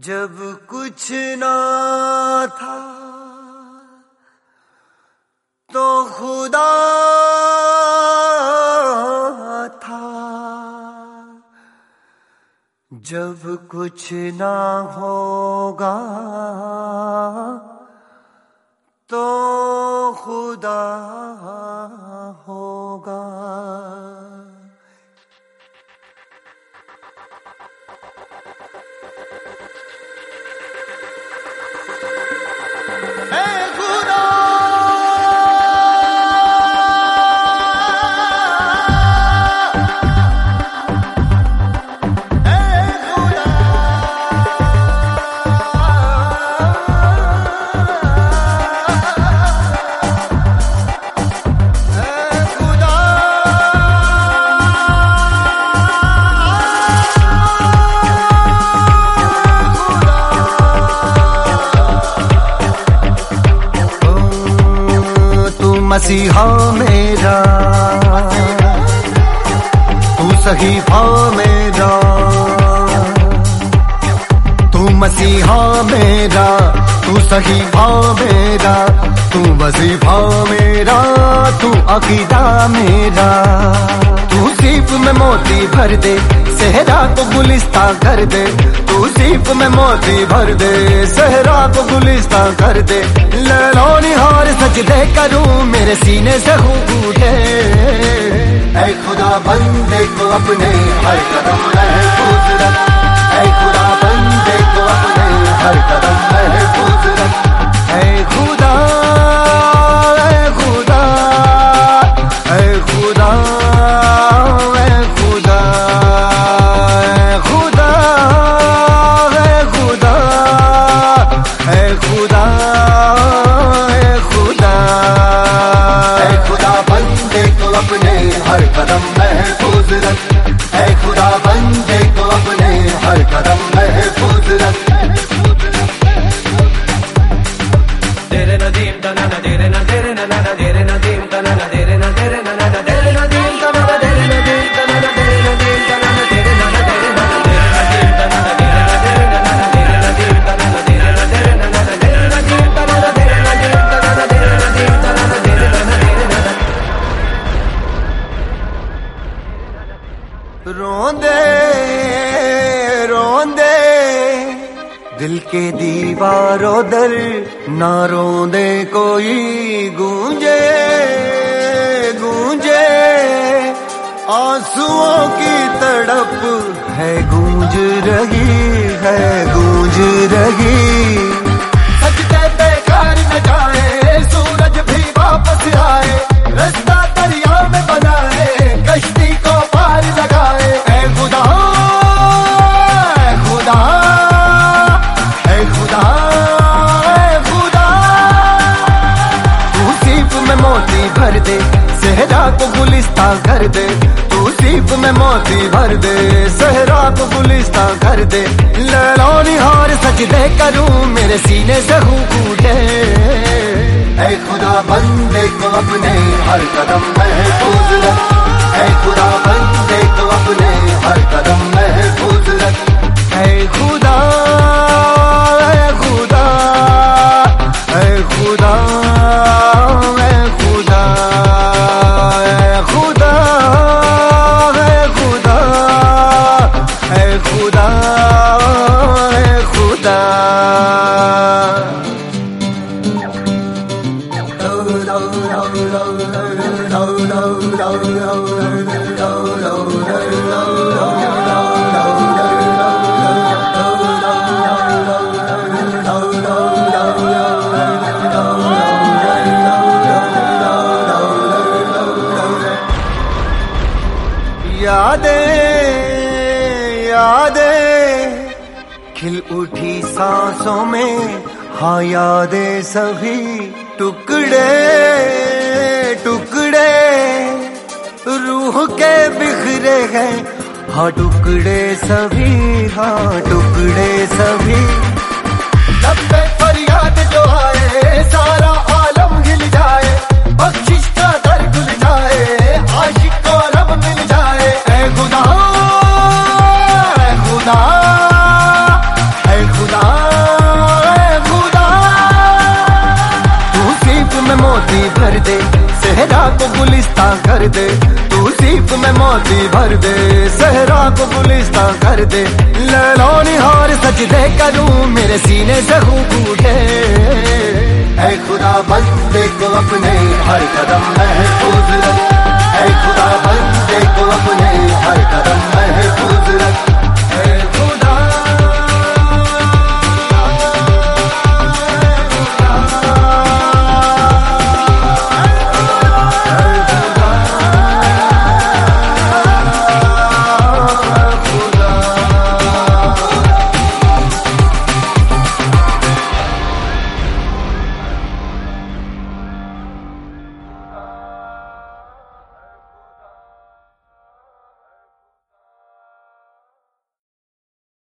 जब कुछ ना था तो खुदा था, जब कुछ ना होगा तो खुदा होगा। मसीहा मेरा तू सहीफा मेरा, तू मसीहा मेरा तू सहीफा मेरा, तू वजीफा मेरा तू अकीदा मेरा। तू सीप में मोती भर दे सहरा को गुलिस्ता कर दे, तू सीप में मोती भर दे सहरा को गुलिस्ता कर दे। लैला निहार सजदे करूं मेरे सीने से खूब उठे, ऐ खुदा बंदे को अपने हर कदम महफूज रख, ऐ खुदा बंदे को अपने हर कदम महफूज रख। ऐ खुदा ऐ खुदा ऐ खुदा ऐ खुदा ऐ खुदा ऐ खुदा ऐ खुदा ऐ खुदा ऐ खुदा बंदे को अपने हर कदम महफूज रख, ऐ खुदा बंदे को अपने हर कदम महफूज रख। तेरे नदीम तना ना तेरे ना तेरे ना ना तेरे नदीम तना ना तेरे ना तेरे ना ना तेरे नदीम तना ना तेरे नदीम तना ना तेरे नदीम तना ना तेरे ना तेरे ना तेरे नदीम तना ना तेरे ना तेरे ना तेरे नदीम तना ना तेरे ना तेरे ना तेरे नदीम तना ना तेरे नदीम तना ना तेरे नदीम तना ना तेरे ना तेरे ना। रोंदे रोंदे दिल के दीवारों दर ना रोंदे कोई गूंजे गूंजे, आंसुओं की तड़प है गूंज रही है गूंज रही। सजदे बेकार न जाए सूरज भी वापस आए, रास्ता दरिया में बनाए कश्ती को पार लगाए। ऐ खुदा ऐ खुदा ऐ खुदा ऐ खुदा, तू सीप में मोती भर दे सहरा को गुलिस्ता कर दे, तू सीप में मोती भर दे सहरा को गुलिस्ता कर दे। लैला निहार सजदे करूं मेरे सीने से खूब उठे, ऐ खुदा बंदे को अपने हर कदम महफूज रख, ऐ खुदा बंदे को अपने हर कदम महफूज रख। ऐ खुदा ऐ खुदा ऐ खुदा ऐ खुदा ऐ खुदा ऐ खुदा ऐ खुदा ऐ खुदा। यादें खिल उठी सांसों में, हाँ यादें सभी टुकड़े टुकड़े रूह के बिखरे हैं, हाँ टुकड़े सभी हाँ टुकड़े सभी। जब पे फरियाद जो आए सारा आलम हिल जाए, बख्शिश का दर खुल जाए आशिक को रब मिल जाए। ऐ खुदा ऐ खुदा ऐ खुदा को गुलिस्तां कर दे, तू सीप में मोती भर दे, सहरा को गुलिस्तां कर दे, लैला निहार सजदे करूं मेरे सीने से खूब उठे। ऐ खुदा बंदे को अपने हर कदम महफूज रख, ऐ खुदा बंदे को अपने हर कदम महफूज रख।